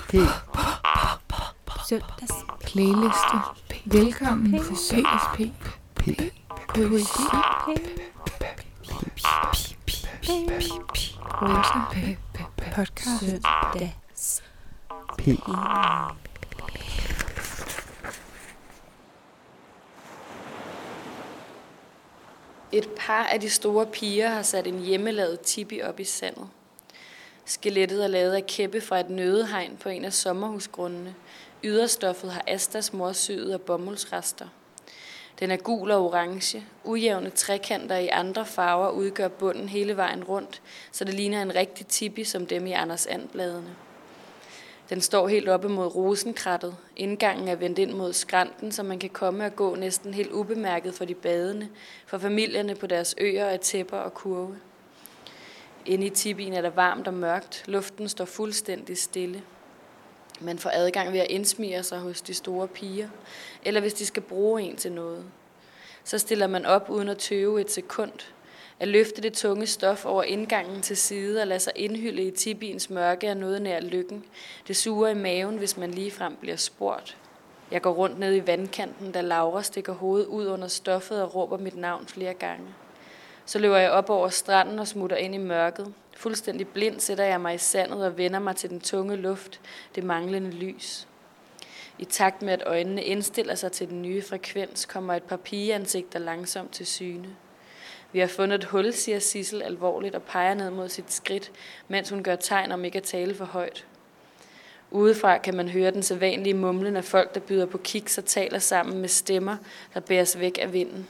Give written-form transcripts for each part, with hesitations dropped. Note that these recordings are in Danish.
P. Søndags playliste. Velkommen til Søndags P. Poesi. Rosa. Podcast. Søndags P. Et par af de store piger har sat en hjemmelavet tipi op i sandet. Skelettet er lavet af kæppe fra et nødehegn på en af sommerhusgrundene. Yderstoffet har Astas mor syet af bomuldsrester. Den er gul og orange. Ujævne trekanter i andre farver udgør bunden hele vejen rundt, så det ligner en rigtig tipi som dem i Anders And-bladene. Den står helt oppe mod rosenkrattet. Indgangen er vendt ind mod skrænten, så man kan komme og gå næsten helt ubemærket for de badende, for familierne på deres øer af tæpper og kurve. Inde i tipien er der varmt og mørkt. Luften står fuldstændig stille. Man får adgang ved at indsmire sig hos de store piger, eller hvis de skal bruge en til noget. Så stiller man op uden at tøve et sekund. At løfte det tunge stof over indgangen til side og lade sig indhylde i tibiens mørke er noget nær lykken. Det suger i maven, hvis man ligefrem bliver spurgt. Jeg går rundt ned i vandkanten, da Laura stikker hovedet ud under stoffet og råber mit navn flere gange. Så løber jeg op over stranden og smutter ind i mørket. Fuldstændig blind sætter jeg mig i sandet og vender mig til den tunge luft, det manglende lys. I takt med, at øjnene indstiller sig til den nye frekvens, kommer et par pigeansigter langsomt til syne. Vi har fundet et hul, siger Sissel alvorligt og peger ned mod sit skridt, mens hun gør tegn om ikke at tale for højt. Udefra kan man høre den sædvanlige mumlen af folk, der byder på kiks og taler sammen med stemmer, der bæres væk af vinden.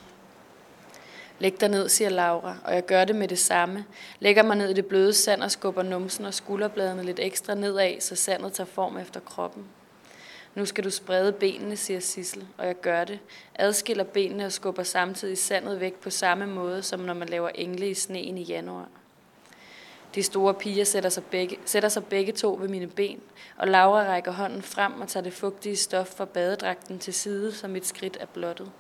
Læg dig ned, siger Laura, og jeg gør det med det samme. Lægger mig ned i det bløde sand og skubber numsen og skulderbladene lidt ekstra nedad, så sandet tager form efter kroppen. Nu skal du sprede benene, siger Sissel, og jeg gør det. Adskiller benene og skubber samtidig sandet væk på samme måde, som når man laver engle i sneen i januar. De store piger sætter sig begge to ved mine ben, og Laura rækker hånden frem og tager det fugtige stof fra badedragten til side, så mit skridt er blottet.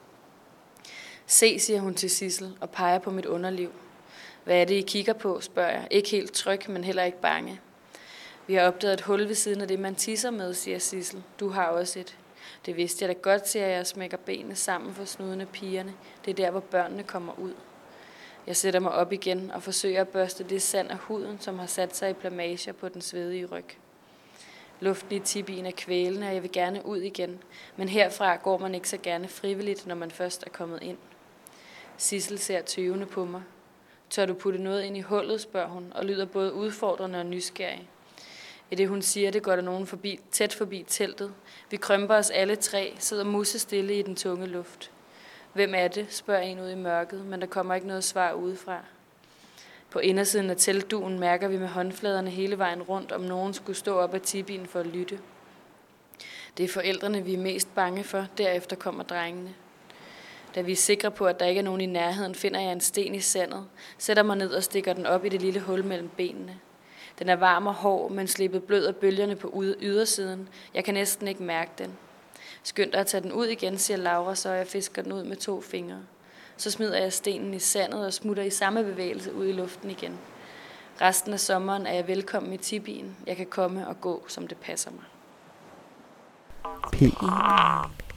Se, siger hun til Sissel og peger på mit underliv. Hvad er det, I kigger på, spørger jeg. Ikke helt tryg, men heller ikke bange. Vi har opdaget et hul ved siden af det, man tisser med, siger Sissel. Du har også et. Det vidste jeg da godt, siger jeg og smækker benene sammen for snuden af pigerne. Det er der, hvor børnene kommer ud. Jeg sætter mig op igen og forsøger at børste det sand af huden, som har sat sig i plamager på den svedige ryg. Luften i tipien er kvælende, og jeg vil gerne ud igen. Men herfra går man ikke så gerne frivilligt, når man først er kommet ind. Sissel ser tøvende på mig. Tør du putte noget ind i hullet, spørger hun, og lyder både udfordrende og nysgerrig. I det hun siger det, går der nogen tæt forbi teltet. Vi krømper os alle tre, sidder musestille i den tunge luft. Hvem er det, spørger en ud i mørket, men der kommer ikke noget svar udefra. På indersiden af teltdugen mærker vi med håndfladerne hele vejen rundt, om nogen skulle stå op ad tipien for at lytte. Det er forældrene, vi er mest bange for, derefter kommer drengene. Da vi er sikre på, at der ikke er nogen i nærheden, finder jeg en sten i sandet, sætter mig ned og stikker den op i det lille hul mellem benene. Den er varm og hård, men slippet blød af bølgerne på ydersiden. Jeg kan næsten ikke mærke den. Skynd dig at tage den ud igen, siger Laura, så jeg fisker den ud med 2 fingre. Så smider jeg stenen i sandet og smutter i samme bevægelse ud i luften igen. Resten af sommeren er jeg velkommen i tipien. Jeg kan komme og gå, som det passer mig. P.